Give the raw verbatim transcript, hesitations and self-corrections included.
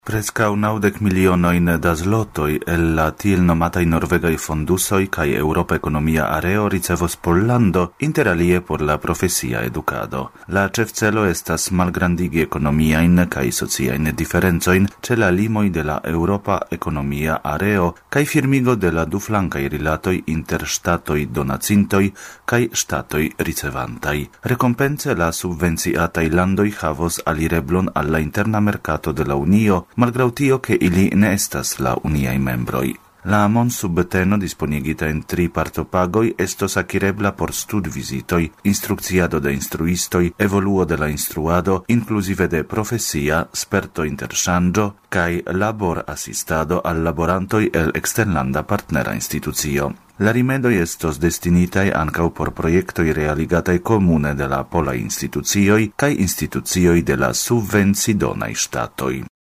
Prescau naudec milionoin da zlotoi el la tiel nomatai norvegai fondusoi cae Europa Economia Areo ricevos Pollando, inter alie por la profesia educado. La cefcelo estas malgrandigi economiain cae sociain differenzoin ce la limoi de la Europa Economia Areo cae firmigo de la duflancai rilatoi inter statoi donacintoi cae statoi ricevantai. Recompense la subvenciatai landoi havos alireblon alla interna mercato de la Unio, malgrau tio che ili ne estas la uniai membroi. La mon subteno disponigita in tri partopagoi estos acquirebla por stud visitoi, instrucciado de instruistoi, evoluo de la instruado, inclusive de profesia, sperto interchangio, cae labor assistado al laborantoi el exterlanda partnera institucio. La rimedoi estos destinitai ancau por proiectoi realigatai comune de la pola institucioi cae institucioi de la subvencidonai statoi.